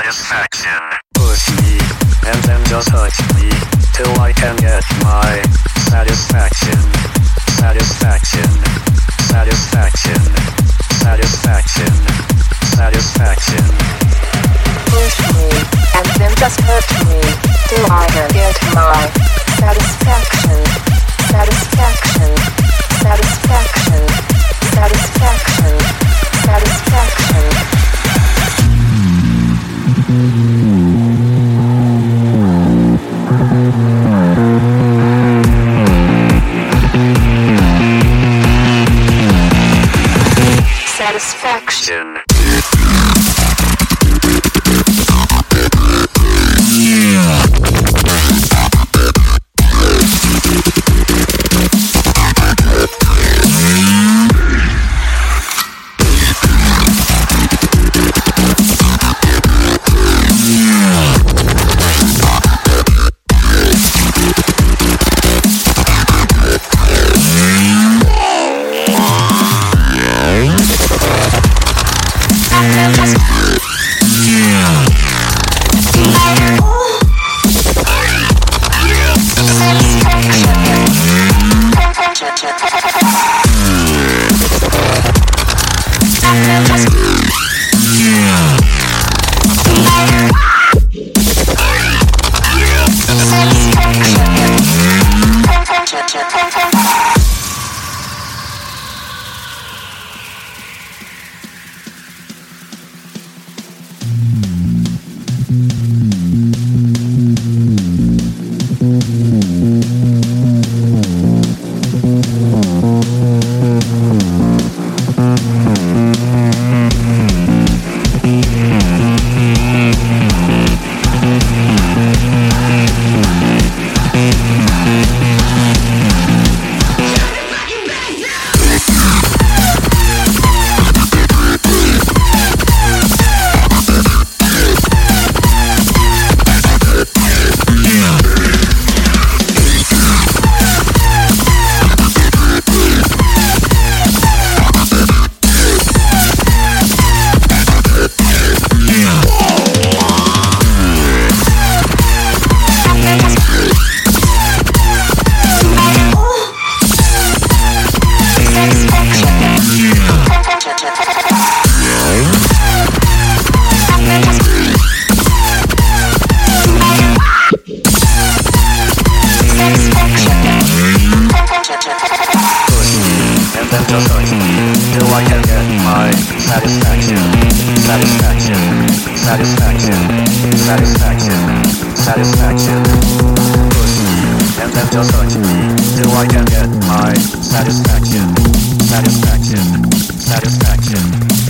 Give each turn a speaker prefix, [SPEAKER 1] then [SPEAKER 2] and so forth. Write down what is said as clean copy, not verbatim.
[SPEAKER 1] satisfaction. Push me, and then just touch me, till I can get my satisfaction. Satisfaction. Satisfaction. Satisfaction. Satisfaction.
[SPEAKER 2] Push me, and then just hurt me, till I can get my satisfaction. Satisfaction. Satisfaction. Satisfaction. Satisfaction. Satisfaction.
[SPEAKER 1] Satisfaction. Satisfaction. Satisfaction. Push me, and then just touch me, till I can get my satisfaction. Satisfaction. Satisfaction.